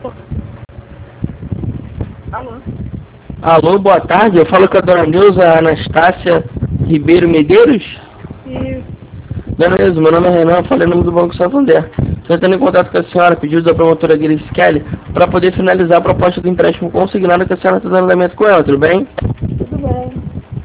Alô? Alô, boa tarde. Eu falo com a dona Neuza Anastácia Ribeiro Medeiros. Isso. Dona Neuza, meu nome é Renan, eu falei em nome do Banco Santander. Estou entrando em contato com a senhora, pedido da promotora Grace Kelly, para poder finalizar a proposta do empréstimo consignado que a senhora está dando andamento com ela, tudo bem? Tudo bem.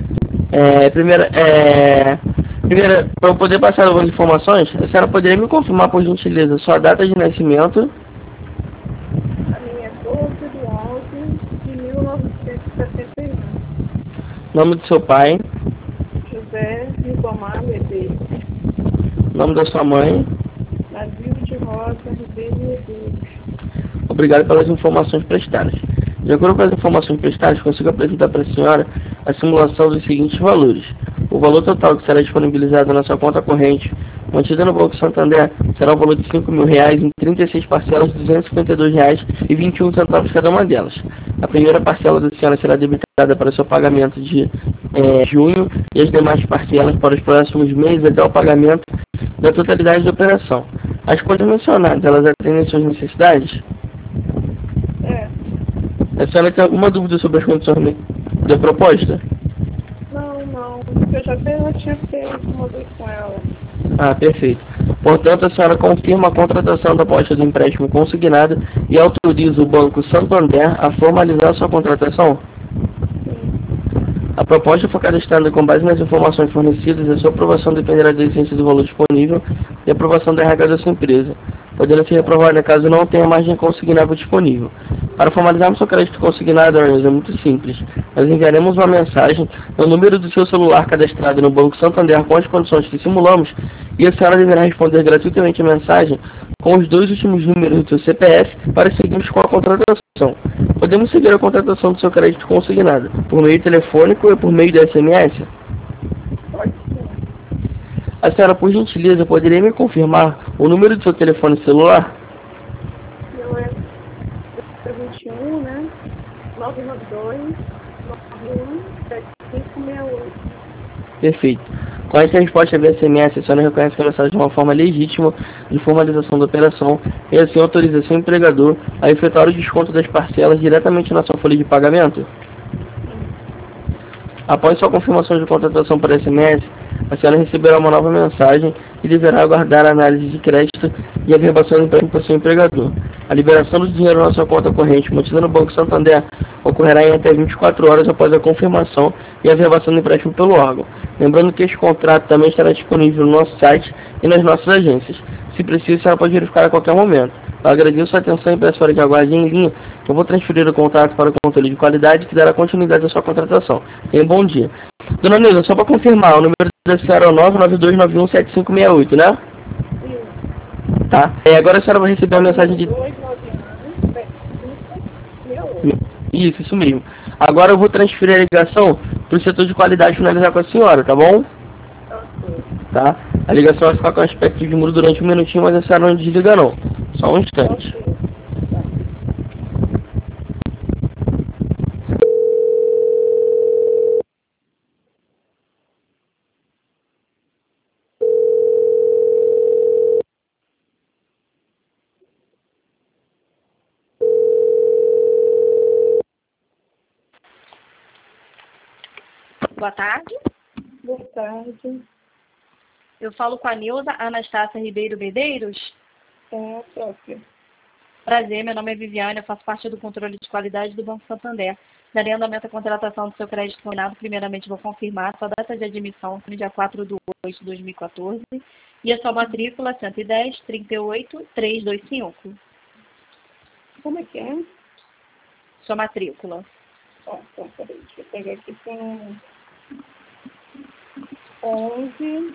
Primeira, para eu poder passar algumas informações, a senhora poderia me confirmar, por gentileza, sua data de nascimento, A minha é 12/11 de 1971. nome do seu pai, José Ribomar Medeiros. nome da sua mãe. Navio de Rosa Ribeiro Medeiros. Obrigado pelas informações prestadas. De acordo com as informações prestadas, consigo apresentar para a senhora a simulação dos seguintes valores. O valor total que será disponibilizado na sua conta corrente, mantida no Banco Santander, será o valor de R$5.000 em 36 parcelas de R$252,21 cada uma delas. A primeira parcela da senhora será debitada para o seu pagamento de junho e as demais parcelas para os próximos meses até o pagamento da totalidade da operação. As contas mencionadas, elas atendem às suas necessidades? É. A senhora tem alguma dúvida sobre as condições da proposta? Não. Eu já tinha feito uma vez com ela. Ah, perfeito. Portanto, a senhora confirma a contratação da proposta do empréstimo consignado e autoriza o Banco Santander a formalizar sua contratação? Sim. A proposta foi cadastrada com base nas informações fornecidas e a sua aprovação dependerá da existência do valor disponível e aprovação da RH da sua empresa, podendo ser reprovada caso não tenha margem consignável disponível. Para formalizarmos seu crédito consignado, é muito simples. Nós enviaremos uma mensagem no número do seu celular cadastrado no Banco Santander com as condições que simulamos e a senhora deverá responder gratuitamente a mensagem com os 2 últimos números do seu CPF para seguirmos com a contratação. Podemos seguir a contratação do seu crédito consignado por meio telefônico ou por meio de SMS? Pode ser. A senhora, por gentileza, poderia me confirmar o número do seu telefone celular? Meu é 21, né? 992-91-7568. Perfeito. Com essa resposta via SMS, a senhora reconhece que a mensagem de uma forma legítima de formalização da operação e assim autoriza seu empregador a efetuar o desconto das parcelas diretamente na sua folha de pagamento? Após sua confirmação de contratação por SMS, a senhora receberá uma nova mensagem e deverá aguardar a análise de crédito e a verbação do empréstimo por seu empregador. A liberação do dinheiro na sua conta corrente mantida no Banco Santander ocorrerá em até 24 horas após a confirmação e a verbação do empréstimo pelo órgão. Lembrando que este contrato também estará disponível no nosso site e nas nossas agências. Se preciso, a senhora pode verificar a qualquer momento. Eu agradeço a atenção e peço para que aguarde em linha, que eu vou transferir o contrato para o controle de qualidade que dará continuidade à sua contratação. Tenha um bom dia. Dona Neuza, só para confirmar, o número da senhora é o 992917568, né? Isso. Tá. Agora a senhora vai receber uma mensagem de... 291-7568. Isso mesmo. Agora eu vou transferir a ligação para o setor de qualidade finalizar com a senhora, tá bom? Ok. Tá? A ligação vai ficar com aspecto de muro durante um minutinho, mas a senhora não desliga não. Só um instante. Ok. Tá. Boa tarde. Boa tarde. Eu falo com a Neuza Anastácia Ribeiro Medeiros. É a própria. Prazer, meu nome é Viviane, eu faço parte do controle de qualidade do Banco Santander. Darei andamento à contratação do seu crédito consignado. Primeiramente, vou confirmar sua data de admissão no dia 4/8 de 2014 e a sua matrícula 110-38-325. Como é que é? Sua matrícula. Ó, então, peraí, deixa eu pegar aqui com 11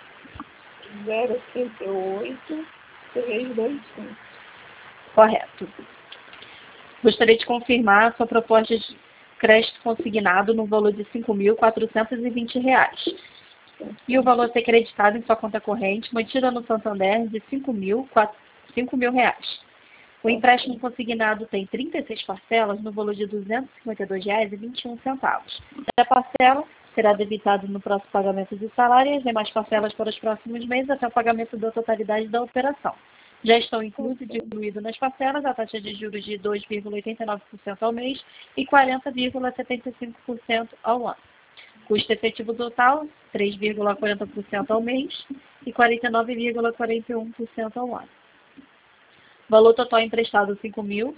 038 325. Correto. Gostaria de confirmar a sua proposta de crédito consignado no valor de R$ 5.420. E o valor a ser creditado em sua conta corrente, mantida no Santander, de R$ 5.000. O empréstimo consignado tem 36 parcelas no valor de R$ 252,21. A parcela será debitada no próximo pagamento de salário e as demais parcelas para os próximos meses até o pagamento da totalidade da operação. já estão inclusos e diluídos nas parcelas a taxa de juros de 2,89% ao mês e 40,75% ao ano. Custo efetivo total, 3,40% ao mês e 49,41% ao ano. Valor total emprestado, R$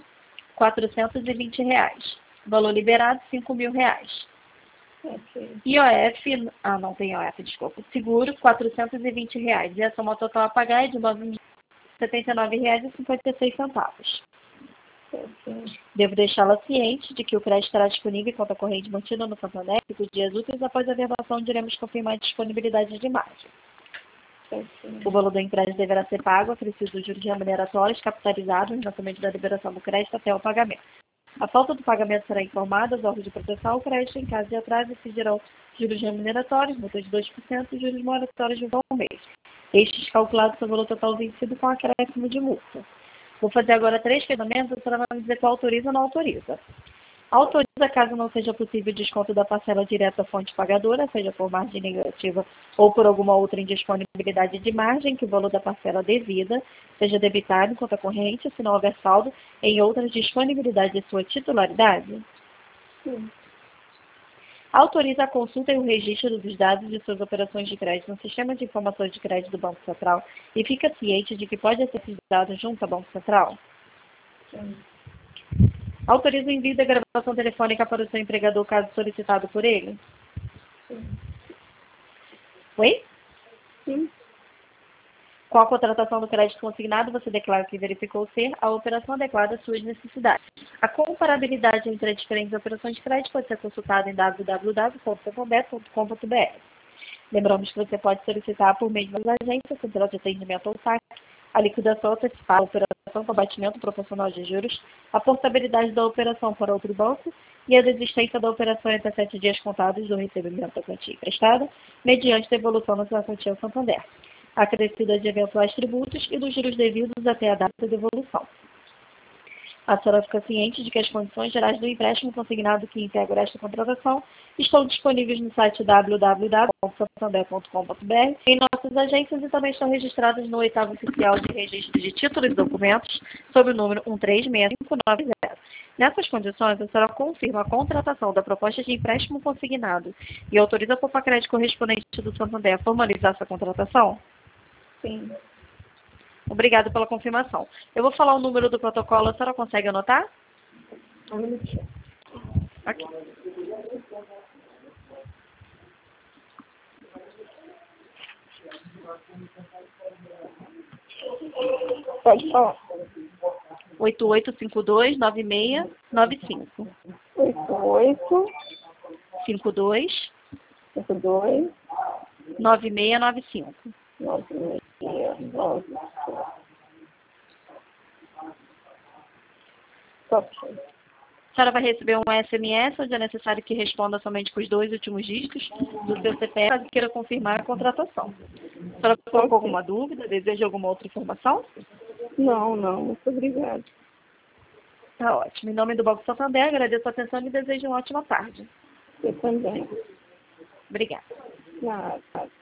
5.420. Valor liberado, R$ 5.000. IOF, não tem IOF, desculpa. Seguro, R$ 420. E a soma total a pagar é de R$ 9.079,56. Devo deixá-la ciente de que o crédito estará disponível em conta corrente mantida no Santander e por dias úteis após a verbação iremos confirmar a disponibilidade de margem. O valor do empréstimo deverá ser pago, acrescido dos juros remuneratórios capitalizados no lançamento da liberação do crédito até o pagamento. A falta do pagamento será informada aos órgãos de proteção ao crédito. Em caso de atraso, incidirão juros remuneratórios, multa de 2% e juros moratórios de um mês. Estes calculados sobre o valor total vencido com acréscimo de multa. Vou fazer agora 3 questionamentos, a senhora vai me dizer qual autoriza ou não autoriza. Autoriza caso não seja possível desconto da parcela direta à fonte pagadora, seja por margem negativa ou por alguma outra indisponibilidade de margem, que o valor da parcela devida seja debitado em conta corrente, se não houver saldo em outra disponibilidade de sua titularidade? Sim. Autoriza a consulta e o registro dos dados de suas operações de crédito no sistema de informações de crédito do Banco Central e fica ciente de que pode ser dado junto ao Banco Central? Sim. Autoriza o envio da gravação telefônica para o seu empregador caso solicitado por ele? Sim. Oi? Sim. Com a contratação do crédito consignado, você declara que verificou ser a operação adequada às suas necessidades. A comparabilidade entre as diferentes operações de crédito pode ser consultada em www.santander.com.br. Lembramos que você pode solicitar por meio das agências, central de atendimento ou saque, a liquidação antecipada, a operação com abatimento proporcional de juros, a portabilidade da operação para outro banco e a desistência da operação entre 7 dias contados do recebimento da quantia emprestada, mediante devolução da sua quantia ao Santander, acrescida de eventuais tributos e dos juros devidos até a data da devolução. A senhora fica ciente de que as condições gerais do empréstimo consignado que integram esta contratação estão disponíveis no site www.santander.com.br, em nossas agências e também estão registradas no 8º Oficial de Registro de Títulos e Documentos, sob o número 136590. Nessas condições, a senhora confirma a contratação da proposta de empréstimo consignado e autoriza a Popacred correspondente do Santander a formalizar essa contratação? Sim. Obrigada pela confirmação. Eu vou falar o número do protocolo, a senhora consegue anotar? Um minutinho. Aqui. Pode falar. 8852-9695. 88 52 52 9695. 9695. Ok. A senhora vai receber um SMS onde é necessário que responda somente com os 2 últimos dígitos do seu CPF caso queira confirmar a contratação. A senhora colocou alguma dúvida? Deseja alguma outra informação? Não, muito obrigada. Tá ótimo. Em nome do Banco Santander, agradeço a atenção e desejo uma ótima tarde. Eu também. Obrigada. Nada.